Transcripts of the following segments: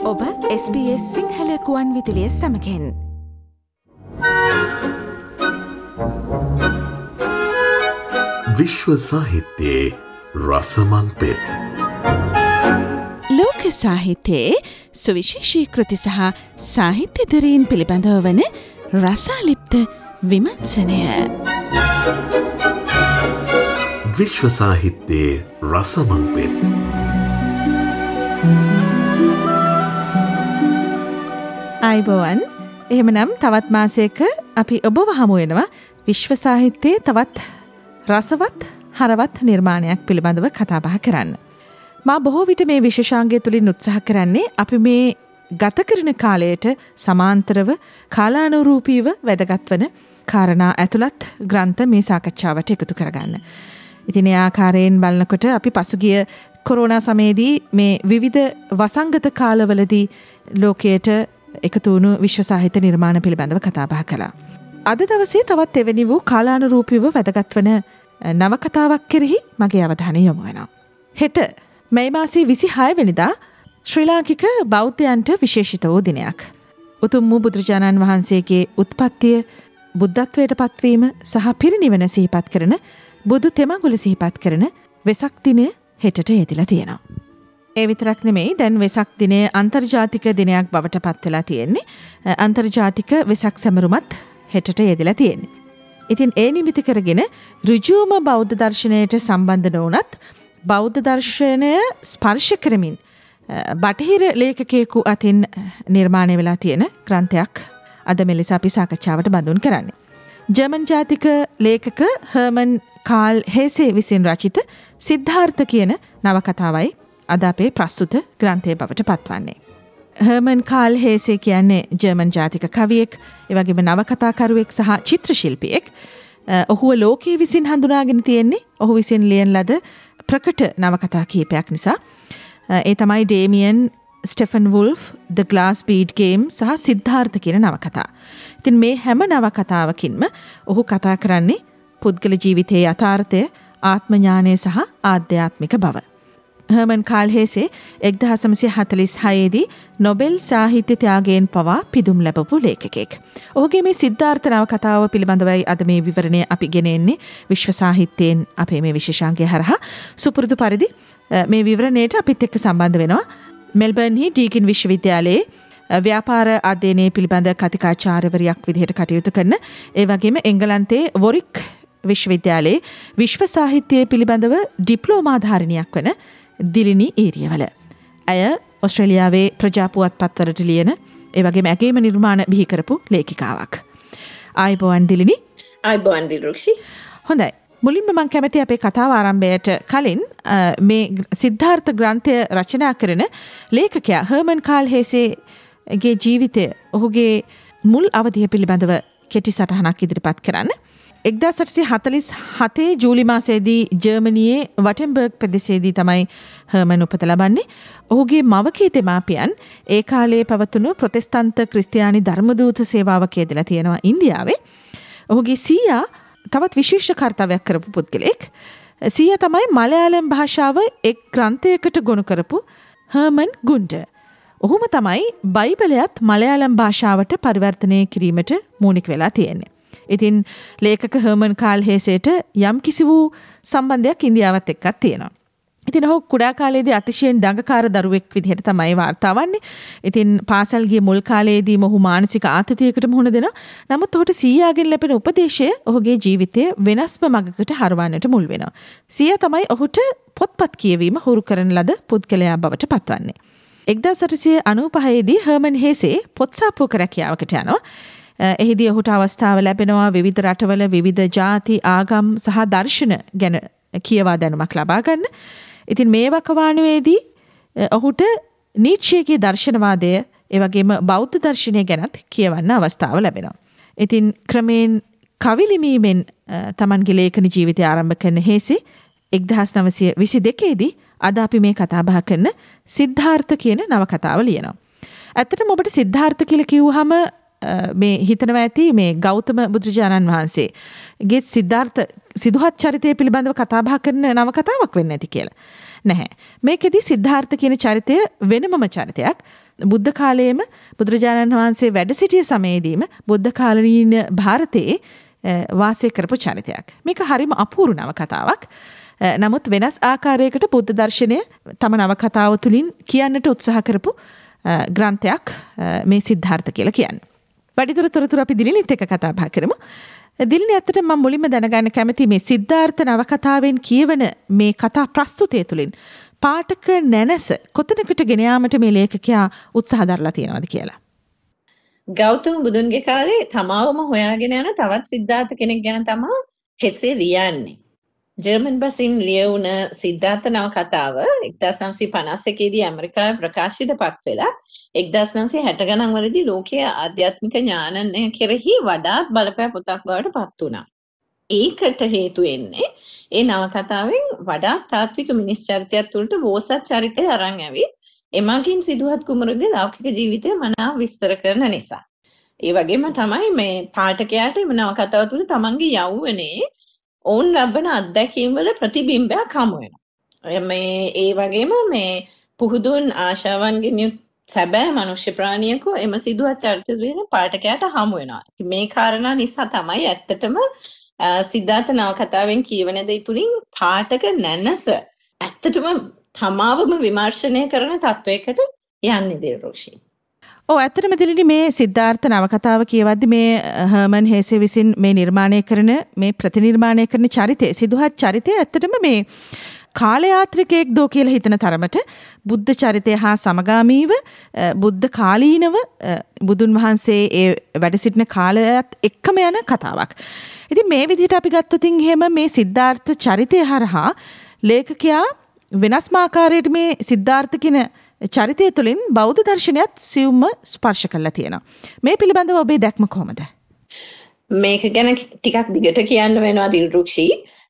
ඔබ SBS සිංහල කුවන් විදුලිය සමගින් විශ්ව සාහිත්‍යයේ රසමන් පෙත්. ලෝක සාහිත්‍යයේ සුවිශේෂී කෘති සහ සාහිත්‍යදරීන් පිළිබඳව වන රසාලිප්ත විමර්ශනය. විශ්ව සාහිත්‍යයේ රසමන් පෙත්. අයිබෝවන්, එහෙමනම් තවත් මාසයක අපි ඔබව හමු වෙනවා විශ්ව සාහිත්‍යයේ තවත් රසවත් හරවත් නිර්මාණයක් පිළිබඳව කතා බහ කරන්න. මා බොහෝ විට මේ විශේෂාංගය තුලින් උත්සාහ කරන්නේ අපි මේ ගත කරන කාලයට සමාන්තරව කාලානුරූපීව වැදගත් වන කාරණා ඇතුළත් ග්‍රන්ථ මේ සාකච්ඡාවට එකතු කරගන්න. ඉතින් ඒ ආකාරයෙන් බලනකොට අපි පසුගිය කොරෝනා සමයේදී මේ විවිධ වසංගත කාලවලදී ලෝකයට එකතු වුණු විශ්ව සාහිත්‍ය නිර්මාණ පිළිබඳව කතා බහ කළා. අද දවසේ තවත් එවැනි වූ කාලානුරූපීව වැදගත් වන නවකතාවක් කෙරෙහි මගේ අවධානය යොමු වෙනවා. හෙට මැයි මාසයේ 26 වෙනිදා ශ්‍රී ලාංකික බෞද්ධයන්ට විශේෂිත වූ දිනයක්. උතුම් වූ බුදුරජාණන් වහන්සේගේ උත්පත්තිය, බුද්ධත්වයට පත්වීම සහ පිරිනිවන සිහිපත් කරන බුදු තෙමඟුල සිහිපත් කරන වෙසක් දිනය හෙටට යෙදිලා තියෙනවා. ඒ විතරක් නෙමෙයි, දැන් වෙසක් දිනය අන්තර්ජාතික දිනයක් බවට පත් වෙලා තියෙන්නේ. අන්තර්ජාතික වෙසක් සැමරුමත් හෙටට යෙදලා තියෙන්නේ. ඉතින් ඒ නිමිති කරගෙන ඍජුවම බෞද්ධ දර්ශනයට සම්බන්ධ නොවුනත් බෞද්ධ දර්ශනය ස්පර්ශ කරමින් බටහිර ලේඛකයෙකු අතින් නිර්මාණය වෙලා තියෙන ග්‍රන්ථයක් අද මෙලෙස අපි සාකච්ඡාවට බඳුන් කරන්නේ. ජර්මන් ජාතික ලේඛක හර්මන් කාල් හේසේ විසින් රචිත සිද්ධාර්ථ කියන නවකතාවයි අද අපේ ප්‍රස්තුත ග්‍රන්ථය බවට පත්වන්නේ. හර්මන් කාල් හේසේ කියන්නේ ජර්මන් ජාතික කවියෙක්, ඒ වගේම නවකතාකරුවෙක් සහ චිත්‍ර ශිල්පියෙක්. ඔහුව ලෝකයේ විසින් හඳුනාගෙන තියෙන්නේ ඔහු විසින් ලියන ලද ප්‍රකට නවකතා කීපයක් නිසා. ඒ තමයි Demian, Steppenwolf, The Glass Bead Game සහ සිද්ධාර්ථ කියන නවකතා. ඉතින් මේ හැම නවකතාවකින්ම ඔහු කතා කරන්නේ පුද්ගල ජීවිතයේ යථාර්ථය, ආත්ම ඥානය සහ ආධ්‍යාත්මික බව. හර්මන් කාල් හේසේ 1946 දී නොබෙල් සාහිත්‍ය ත්‍යාගයෙන් පවා පිදුම් ලැබපු ලේඛකයෙක්. ඔහුගේ මේ සිද්ධාර්ථ නවකතාව පිළිබඳවයි අද මේ විවරණය අපි ගෙන එන්නේ විශ්ව සාහිත්‍යයෙන් අපේ මේ විශේෂාංගය හරහා. සුපුරුදු පරිදි මේ විවරණයට අපිත් එක්ක සම්බන්ධ වෙනවා මෙල්බර්න්හි ඩීකින් විශ්වවිද්‍යාලයේ ව්‍යාපාර අධ්‍යයනයේ පිළිබඳ කතිකාචාර්යවරියක් විදිහට කටයුතු කරන, ඒ වගේම එංගලන්තයේ වොරික් විශ්වවිද්‍යාලයේ විශ්ව සාහිත්‍යය පිළිබඳව ඩිප්ලෝමා ධාරණියක් වන දිලිනි ඊරියවල. ඇය ඔස්ට්‍රේලියාවේ ප්‍රජාපුවත් පත්තරට ලියන, ඒ වගේම ඇගේම නිර්මාණ බිහි කරපු ලේඛිකාවක්. ආයිබෝවන් දිලිනි. ආයිබෝවන් දිරුක්ෂි. හොඳයි. මුලින්ම මම කැමති අපේ කතාව ආරම්භයට කලින් මේ සිද්ධාර්ථ ග්‍රන්ථය රචනා කරන ලේඛකයා හර්මන් කාල් හේසේගේ ජීවිතය, ඔහුගේ මුල් අවධිය පිළිබඳව කෙටි සටහනක් ඉදිරිපත් කරන්න. 1847 ජූලි මාසයේදී ජර්මනියේ වටෙන්බර්ග් ප්‍රදේශයේදී තමයි හර්මන් උපත ලබන්නේ. ඔහුගේ මවගේ දෙමාපියන් ඒ කාලයේ පවතුණු ප්‍රොටෙස්ටන්ත ක්‍රිස්තියානි ධර්මදූත සේවාවක යෙදලා තියෙනවා ඉන්දියාවේ. ඔහුගේ සීයා තවත් විශේෂ කාර්යයක් කරපු පුද්ගලෙක්. සීයා තමයි මලයාලම් භාෂාව එක් ග්‍රන්ථයකට ගොනු කරපු හර්මන් ගුන්ඩ. ඔහුම තමයි බයිබලයත් මලයාලම් භාෂාවට පරිවර්තනය කිරීමට මූණික වෙලා තියෙන්නේ. ඉතින් ලේඛක හර්මන් කාල් හේසේට යම් කිසි වූ සම්බන්ධයක් ඉන්දියාවත් එක්කත් තියෙනවා. ඉතින් ඔහු කුඩා කාලයේදී අතිශයින් දඟකාර දරුවෙක් විදිහට තමයි වාර්තා වන්නේ. ඉතින් පාසල් ගිය මුල් කාලයේදී ඔහු මානසික ආතතියකට මුහුණ දෙනවා. නමුත් ඔහුට සීයාගෙන් ලැබෙන උපදේශය ඔහුගේ ජීවිතය වෙනස්ම මඟකට හරවන්නට මුල් වෙනවා. සීයා තමයි ඔහුට පොත්පත් කියවීම හුරු කරන ලද පුද්ගලයා බවට පත්වන්නේ. 1895 දී හර්මන් හේසේ පොත්සාප්පුවක රැකියාවකට යනවා. එහිදී ඔහුට අවස්ථාව ලැබෙනවා විවිධ රටවල විවිධ ජාති, ආගම් සහ දර්ශන ගැන කියවා දැනුමක් ලබා ගන්න. ඉතින් මේ වකවානුවේදී ඔහුට නීත්ෂේගේ දර්ශනවාදය, ඒ වගේම බෞද්ධ දර්ශනය ගැනත් කියවන්න අවස්ථාව ලැබෙනවා. ඉතින් ක්‍රමයෙන් කවි ලිවීමෙන් තමන්ගේ ලේඛන ජීවිතය ආරම්භ කරන හේසේ 1922 දී අද අපි මේ කතා බහ කරන සිද්ධාර්ථ කියන නවකතාව ලියනවා. ඇත්තටම ඔබට සිද්ධාර්ථ කියලා කිව්වහම මේ හිතනවා ඇති මේ ගෞතම බුදුරජාණන් වහන්සේගේ සිද්ධාර්ථ සිදුහත් චරිතය පිළිබඳව කතා බහ කරන නවකතාවක් වෙන්න ඇති කියලා. නැහැ. මේකෙදි සිද්ධාර්ථ කියන චරිතය වෙනමම චරිතයක්. බුද්ධ කාලයේම බුදුරජාණන් වහන්සේ වැඩ සිටිය සමයේදීම බුද්ධ කාලීන ಭಾರತයේ වාසය කරපු චරිතයක්. මේක හරිම අපූර්ව නවකතාවක්. නමුත් වෙනස් ආකාරයකට බුද්ධ දර්ශනය තම නවකතාව තුළින් කියන්නට උත්සාහ කරපු ග්‍රන්ථයක් මේ සිද්ධාර්ථ කියලා කියන්නේ. වැඩිදුර තොරතුරු අපි දිලිනිත් එක්ක කතා බහ කරමු. දිලිනි, ඇත්තට මම මුලින්ම දැනගන්න කැමති මේ සිද්ධාර්ථ නවකතාවෙන් කියවන මේ කතා ප්‍රස්තුතය තුළින් පාඨක නැනස කොතනකට ගෙන යාමට මේ ලේඛකයා උත්සාහ දරලා තියෙනවද කියලා. ගෞතම බුදුන්ගේ කාලේ තමාවම හොයාගෙන යන තවත් සිද්ධාර්ථ කෙනෙක් ගැන තමයි කෙසේ ලියන්නේ. ජර්මන් බසින් ලියවුණ සිද්ධාර්ථ නවකතාව 1951 දී ඇමරිකාවේ ප්‍රකාශිතපත් වෙලා 1960 ගණන් වලදී ලෝකයේ ආධ්‍යාත්මික ඥානනය කෙරෙහි වඩාත් බලපෑ පොතක් බවට පත් වුණා. ඒකට හේතු වෙන්නේ ඒ නවකතාවෙන් වඩාත් තාත්වික මිනිස් චරිතයක් තුළට බෝසත් චරිතය අරන් ඇවිත් එමගින් සිදුහත් කුමරුගේ ලෞකික ජීවිතය මනාව විස්තර කරන නිසා. ඒ වගේම තමයි මේ පාඨකයාට මේ නවකතාව තුළ තමන්ගේ යෞවනයේ ඔවුන් ලබන අත්දැකීම් වල ප්‍රතිබිම්බයක් හමු වෙනවා. ඒ වගේම මේ පුහුදුන් ආශාවන්ගෙන් යුත් සැබෑ මනුෂ්‍ය ප්‍රාණියෙකු එම සිදුවත් චරිත වෙන පාඨකයාට හමු වෙනවා. මේ කාරණා නිසා තමයි ඇත්තටම සිද්ධාර්ථ නවකතාවෙන් කියවන දේ තුලින් පාඨක නැනස ඇත්තටම තමාවම විමර්ශනය කරන තත්වයකට යන්නේ දිරුෂි. ඇත්තටම දිලිනි, මේ සිද්ධාර්ථ නවකතාව කියවද්දි මේ හර්මන් හේසේ විසින් මේ නිර්මාණය කරන මේ ප්‍රතිනිර්මාණය කරන චරිතය, සිදුහත් චරිතය ඇත්තටම මේ කාලයාත්‍රිකයෙක් දෝ කියලා හිතන තරමට බුද්ධ චරිතය හා සමගාමීව බුද්ධ කාලීනව බුදුන් වහන්සේ ඒ වැඩ සිටින කාලයත් එක්කම යන කතාවක්. ඉතින් මේ විදිහට අපි ගත්තොත් එහෙම මේ සිද්ධාර්ථ චරිතය හරහා ලේඛකයා වෙනස්ම ආකාරයට මේ සිද්ධාර්ථ කියන චරිතය තුළින් බෞද්ධ දර්ශනයත් සියුම්ම ස්පර්ශ කරලා තියෙනවා. මේ පිළිබඳව ඔබේ දැක්ම කොහොමද? මේක ගැන ටිකක් දිගට කියන්න වෙනවා දිල්රුක්ෂි.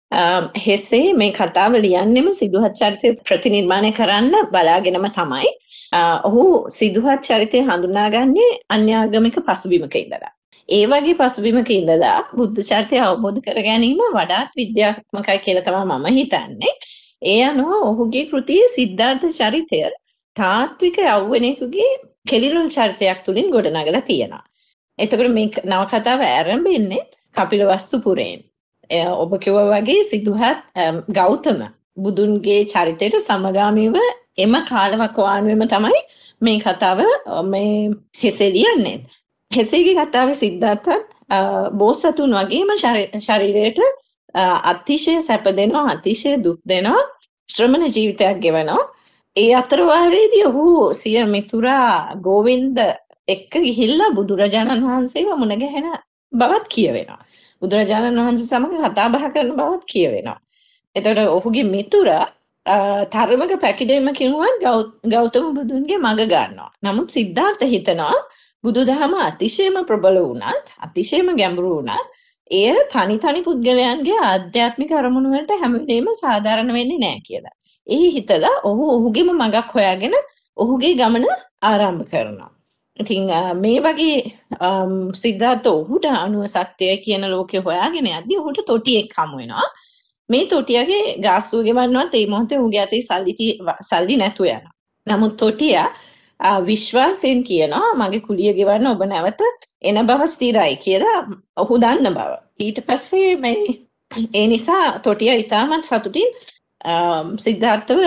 හෙසේ මේ කතාව ලියන්නෙම සිදුහත් චරිතය ප්‍රතිනිර්මාණය කරන්න බලාගෙනම තමයි. ඔහු සිදුහත් චරිතය හඳුනාගන්නේ අන්‍යාගමික පසුබිමක ඉඳලා. ඒ වගේ පසුබිමක ඉඳලා බුද්ධ චරිතය අවබෝධ කර ගැනීම වඩාත් විද්‍යාත්මකයි කියලා තමයි මම හිතන්නේ. ඒ අනුව ඔහුගේ කෘතියේ සිද්ධාර්ථ චරිතය තාත්වික යෞවනයෙකුගේ කෙලිලොල් චරිතයක් තුලින් ගොඩනගලා තියෙනවා. එතකොට මේ නවකතාව ආරම්භෙන්නේ කපිලවස්තු පුරයෙන්. ඔබ කිව්වා වගේ සිදුහත් ගෞතම බුදුන්ගේ චරිතයට සමගාමීව එම කාලවකවානුවෙම තමයි මේ කතාව මේ හෙසේ ලියන්නේ. හෙසේගේ කතාවේ සිද්ධාර්ථත් බෝසතුන් වගේම ශරීරයට අතිශය සැප දෙනවා, අතිශය දුක් දෙනවා, ශ්‍රමණ ජීවිතයක් ගෙවනවා. ඒ අතරවාරයේදී ඔහු සිය මිතුරා ගෝවින්ද එක්ක ගිහිල්ලා බුදුරජාණන් වහන්සේව මුණ ගැහෙන බවත් කියවෙනවා. බුදුරජාණන් වහන්සේ සමග කතා බහ කරන බවත් කියවෙනවා. එතකොට ඔහුගේ මිතුරා තරමක පැකිලීම කිනුවත් ගෞතම බුදුන්ගේ මඟ ගන්නවා. නමුත් සිද්ධාර්ථ හිතනවා බුදුදහම අතිශයම ප්‍රබල වුණත්, අතිශයම ගැඹුරු වුණත් එය තනි පුද්ගලයන්ගේ ආධ්‍යාත්මික අරමුණු වලට හැම වෙලේම සාධාරණ වෙන්නේ නැහැ කියලා. ඒ හිතලා ඔහු ඔහුගේම මඟක් හොයාගෙන ඔහුගේ ගමන ආරම්භ කරනවා. ඉතින් මේ වගේ සිද්ධාර්ථ ඔහුට අනුව සත්‍යය කියන ලෝකේ හොයාගෙන යද්දී ඔහුට තොටියෙක් හමු වෙනවා. මේ තොටියගේ ගාස්තුව ගෙවන්නවත් ඒ මොහොතේ ඔහුගේ අතේ සල්ලි නැතුව යනවා. නමුත් තොටියා විශ්වාසයෙන් කියනවා මගේ කුලිය ගෙවන්න ඔබ නැවත එන බව ස්ථිරයි කියලා ඔහු දන්න බව. ඊට පස්සේ මේ ඒ නිසා තොටිය ඉතාමත් සතුටින් සිද්ධාර්ථව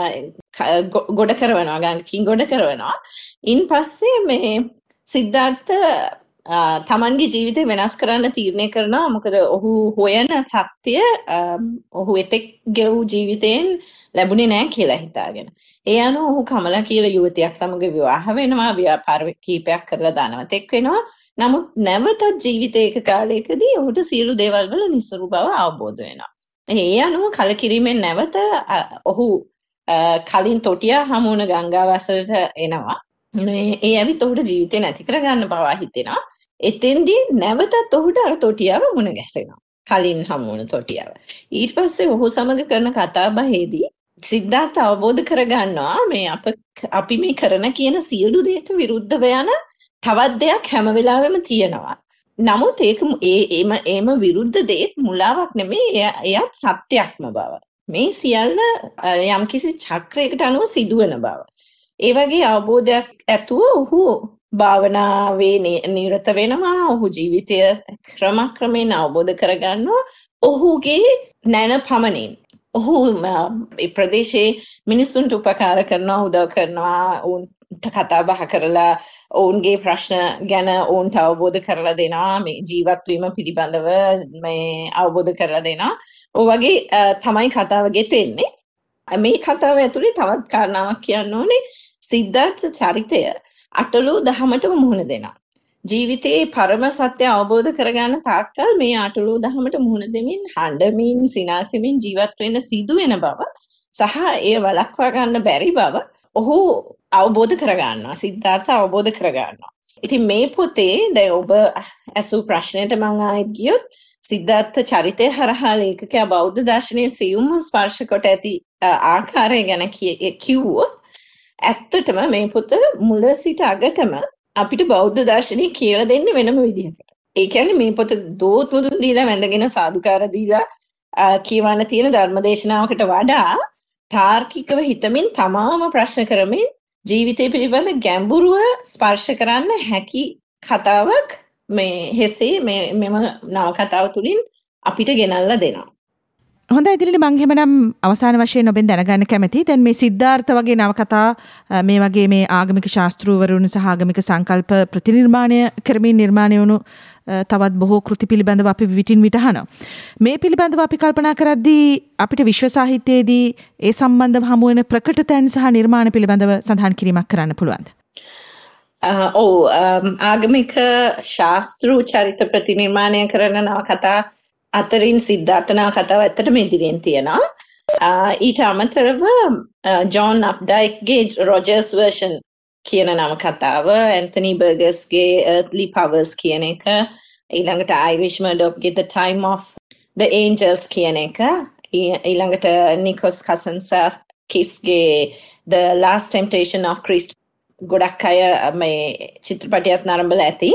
ගොඩ කරනවා, ගඟකින් ගොඩ කරනවා. ඉන් පස්සේ මේ සිද්ධාර්ථ තමන්ගේ ජීවිතය වෙනස් කරන්න තීරණය කරනවා. මොකද ඔහු හොයන සත්‍ය ඔහු එතෙක් ගෙවූ ජීවිතයෙන් ලැබුණේ නැහැ කියලා හිතාගෙන. ඒ අනුව ඔහු කමලා කියලා යුවතියක් සමග විවාහ වෙනවා, ව්‍යාපාර කීපයක් කරලා ධනවතෙක් වෙනවා. නමුත් නැවතත් ජීවිතයක කාලයකදී ඔහුට සියලු දේවල් වල නිසරු බව අවබෝධ වෙනවා. ඒ අනුව කලකිරීමෙන් නැවත ඔහු කලින් තොටියා හමු වුණ ගංගාවසලට එනවා. ඒ ඇවිත් ඔහුට ජීවිතේ නැති කරගන්න බව හිතෙනවා. එතෙන්දී නැවතත් ඔහුට අර තොටියාව මුණ ගැසෙනවා. කලින් හමු වුණ තොටියාව. ඊට පස්සේ ඔහු සමග කරන කතා බහේදී සිද්ධාර්ථ අවබෝධ කරගන්නවා මේ අපි මේ කරන කියන සියලු දේට විරුද්ධව යන තවත් දෙයක් හැම වෙලාවෙම තියෙනවා. නමුත් ඒක ඒම විරුද්ධ දේත් මුලාවක් නෙමෙයි, එයත් සත්‍යයක්ම බව. මේ සියල්ල යම්කිසි චක්‍රයකට අනුව සිදුවන බව. ඒ වගේ අවබෝධයක් ඇතුව ඔහු භාවනාවේ නිරත වෙනවා. ඔහු ජීවිතය ක්‍රමක්‍රමයෙන් අවබෝධ කරගන්නවා. ඔහුගේ නැන පමණින් ඔහු ප්‍රදේශයේ මිනිස්සුන්ට උපකාර කරනවා, උදව් කරනවා, ඔවුන්ට කතා බහ කරලා ඔවුන්ගේ ප්‍රශ්න ගැන ඔවුන්ට අවබෝධ කරලා දෙනවා, මේ ජීවත් වීම පිළිබඳව මේ අවබෝධ කරලා දෙනවා. ඔය වගේ තමයි කතාව ගෙතෙන්නේ. මේ කතාව ඇතුලේ තවත් කාරණාවක් කියන්න ඕනේ. සිද්ධාර්ථ චරිතය අටලෝ දහමටම මුහුණ දෙනවා. ජීවිතයේ පරම සත්‍ය අවබෝධ කරගන්න තාක්කල් මේ අටලෝ දහමට මුහුණ දෙමින් හඬමින් සිනාසෙමින් ජීවත් වෙන්න සිදු වෙන බව සහ එය වළක්වා ගන්න බැරි බව ඔහු අවබෝධ කරගන්නවා. සිද්ධාර්ථ අවබෝධ කරගන්නවා. ඉතින් මේ පොතේ දැන් ඔබ අසූ ප්‍රශ්නයට මම ආයෙත් ගියොත් සිද්ධාර්ථ චරිතය හරහා ලේඛකයා බෞද්ධ දර්ශනයේ සියුම්ව ස්පර්ශ කොට ඇති ආකාරය ගැන කිව්වොත් ඇත්තටම මේ පොත මුල සිට අගටම අපිට බෞද්ධ දර්ශනය කියලා දෙන්නේ වෙනම විදිහකට. ඒ කියන්නේ මේ පොත දෝත් මුදුන් දීලා වැඳගෙන සාදුකාර දීලා කියවන්න තියෙන ධර්මදේශනාවකට වඩා තාර්කිකව හිතමින් තමාම ප්‍රශ්න කරමින් ජීවිතය පිළිබඳ ගැඹුරුව ස්පර්ශ කරන්න හැකි කතාවක් මේ හෙසේ මෙම නවකතාව තුළින් අපිට ගෙනල්ලා දෙනවා. හොඳයි ඉදිරියට මම එහෙමනම් අවසාන වශයෙන් ඔබෙන් දැනගන්න කැමතියි. දැන් මේ සිද්ධාර්ථ වගේ නවකතා මේ වගේ මේ ආගමික ශාස්ත්‍රූවරුන් සහ ආගමික සංකල්ප ප්‍රතිනිර්මාණය කරමින් නිර්මාණය වුණු තවත් බොහෝ කෘති පිළිබඳව අපි විටින් විට අහනවා. මේ පිළිබඳව අපි කල්පනා කරද්දී අපිට විශ්ව සාහිත්‍යයේදී ඒ සම්බන්ධව හමු වෙන ප්‍රකට තැන් සහ නිර්මාණ පිළිබඳව සඳහන් කිරීමක් කරන්න පුළුවන්ද? ආගමික ශාස්ත්‍රූ චරිත ප්‍රතිනිර්මාණය කරන නවකතා අතරින් සිද්ධාර්ථ නවකතාව ඇත්තටම ඉදිරියෙන් තියෙනවා. ඊට අමතරව ජෝන් අප්ඩයික්ගේ රොජර්ස් වර්ෂන් කියන නවකතාව, ඇන්තනි බර්ගස්ගේ Earthly Powers කියන එක, ඊළඟට අයිරිෂ් මර්ඩොක්ගේ The Time of the Angels කියන එක, ඊළඟට නිකොස් කසන්සකිස්ගේ The Last Temptation of Christ ගොඩක් අය මේ චිත්‍රපටයත් නරඹලා ඇති.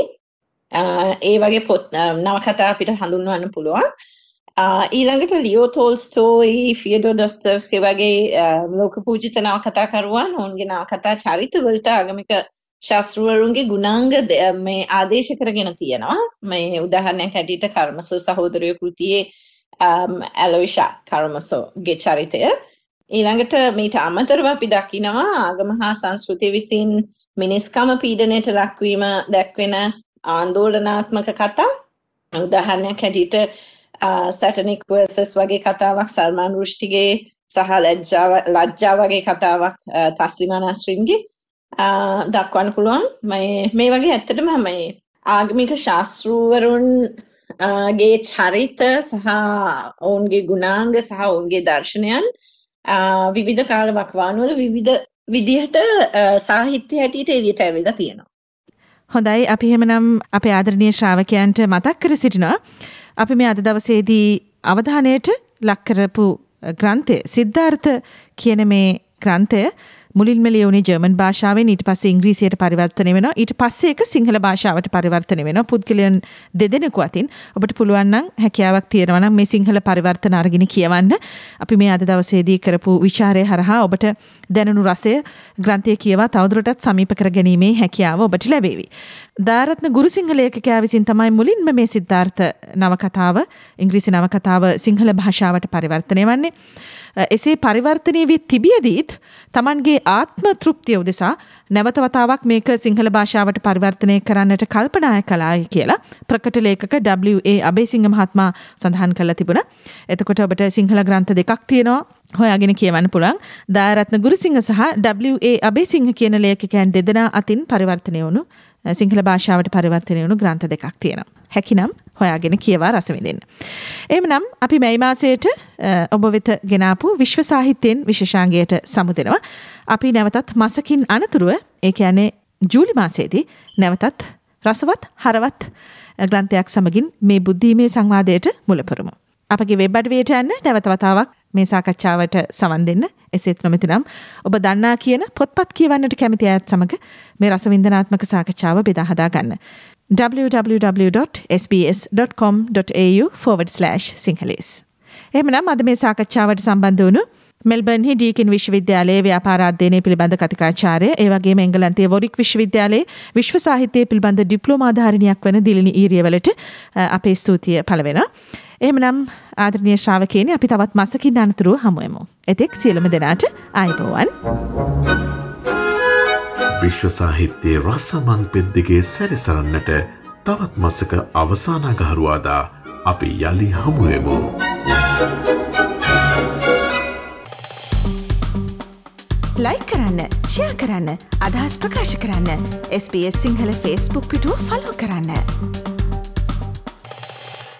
ඒ වගේ පොත් නවකතා අපිට හඳුන්වන්න පුළුවන්. ඊළඟට ලියෝ ටෝල්ස්ටෝයි, ෆියඩෝ ඩොස්තොයෙව්ස්කි වගේ ලෝක පූජිත නවකතාකරුවන් ඔවුන්ගේ නවකතා චරිතවලට ආගමික ශාස්ත්‍රවරුන්ගේ ගුණාංග මේ ආදේශ කරගෙන තියෙනවා. මේ උදාහරණයක් හැටියට කර්මසෝ සහෝදරයෝ කෘතියේ ඇලොයිෂා කර්මසෝගේ චරිතය. ඊළඟට මීට අමතරව අපි දකිනවා ආගම හා සංස්කෘතිය විසින් මිනිස්කම පීඩනයට ලක්වීම දැක්වෙන ආందోලනාත්මක කතා. උදාහරණයක් හැටියට සැටනික් වර්සස් වගේ කතාවක්, සල්මාන් රුෂ්ටිගේ සහ ලජ්ජා වගේ කතාවක් තස්ලිමා නස්රින්ගේ දක්වන්න පුළුවන්. මේ වගේ ඇත්තටම මේ ආගමික ශාස්ත්‍රූවරුන්ගේ චරිත සහ ඔවුන්ගේ ගුණාංග සහ ඔවුන්ගේ දර්ශනයන් විවිධ කාල වකවානුවල විවිධ විදිහට සාහිත්‍ය හැටියට එළියට ඇවිල්ලා තියෙනවා. හොඳයි, අපි එහෙමනම් අපේ ආදරණීය ශ්‍රාවකයන්ට මතක් කර සිටිනවා. අපි මේ අද දවසේදී අවධානයට ලක් කරපු ග්‍රන්ථය සිද්ධාර්ථ කියන මේ ග්‍රන්ථය මුලින්ම ලියුනේ ජර්මන් භාෂාවෙන්, ඊට පස්සේ ඉංග්‍රීසියට පරිවර්තනය වෙනවා, ඊට පස්සේ ඒක සිංහල භාෂාවට පරිවර්තනය වෙනවා. පුද්ගලයන් දෙදෙනෙකු අතින් ඔබට පුළුවන් නම් හැකියාවක් තියෙනවා නම් මේ සිංහල පරිවර්තන අරගෙන කියවන්න. අපි මේ අද දවසේදී කරපු විචාරය හරහා ඔබට දැනුණු රසය ග්‍රන්ථය කියවා තවදුරටත් සමීප කර ගැනීමේ හැකියාව ඔබට ලැබේවි. දාරත්න ගුරුසිංහ ලේඛකයා විසින් තමයි මුලින්ම මේ සිද්ධාර්ථ නවකතාව, ඉංග්‍රීසි නවකතාව සිංහල භාෂාවට පරිවර්තනය වන්නේ. එසේ පරිවර්තනය වී තිබියදීත් තමන්ගේ ආත්ම තෘප්තිය උදෙසා නැවත වතාවක් මේක සිංහල භාෂාවට පරිවර්තනය කරන්නට කල්පනා කළායි කියලා ප්‍රකට ලේඛක W.A. අබේසිංහ මහත්මයා සඳහන් කරලා තිබුණා. එතකොට ඔබට සිංහල ග්‍රන්ථ දෙකක් තියෙනවා. හොයාගෙන කියවන්න පුළුවන්. දාරත්න ගුරුසිංහ සහ W.A. අබේසිංහ කියන ලේඛකයන් දෙදෙනා අතින් පරිවර්තනය වුණු සිංහල භාෂාවට පරිවර්තනය වුණු ග්‍රන්ථ දෙකක් තියෙනවා. හැකිනම් හොයාගෙන කියවා රස විඳින්න. එහෙමනම් අපි මේ මාසයට ඔබ වෙත ගෙනාපු විශ්ව සාහිත්‍යයෙන් විශේෂාංගයට සමුදෙනවා. අපි නැවතත් මාසකින් අනතුරුව, ඒ කියන්නේ ජූලි මාසයේදී නැවතත් රසවත් හරවත් ග්‍රන්ථයක් සමගින් මේ බුද්ධීමේ සංවාදයට මුල පුරමු. අපගේ වෙබ් අඩවියට යන්න නැවත වතාවක් මේ සාකච්ඡාවට සවන් දෙන්න. එසේත් නොමැතිනම් ඔබ දන්නා කියන පොත්පත් කියවන්නට කැමති අයත් සමග මේ රසවින්දනාත්මක සාකච්ඡාව බෙදා හදා ගන්න. www.sbs.com.au/sinhalese. එහෙමනම් අද මේ සාකච්ඡාවට සම්බන්ධ වුණු මෙල්බර්න්හි ඩීකින් විශ්වවිද්‍යාලයේ ව්‍යාපාර අධ්‍යයනය පිළිබඳ කතිකාචාර්ය ඒ වගේම එංගලන්තයේ වොරික් විශ්වවිද්‍යාලයේ විශ්ව සාහිත්‍යය පිළිබඳ ඩිප්ලෝමා ධාරිණියක් වන දිලිනි ඊරියවලට අපේ ස්තුතිය පළ වෙනවා. එහෙමනම් ආදරණීය ශ්‍රාවකයනි අපි තවත් මාසකින් අනතුරුව හමු වෙමු. එතෙක් සියලුම දෙනාට ආයුබෝවන්. විශ්ව සාහිත්‍යයේ රසමන් පෙද්දගේ සැරිසරන්නට තවත් මාසක අවසාන අඟහරුවාදා අපි යලි හමු වෙමු. ලයික් කරන්න, ෂෙයා කරන්න, අදහස් ප්‍රකාශ කරන්න. SBS සිංහල Facebook පිටුව ෆලෝ කරන්න.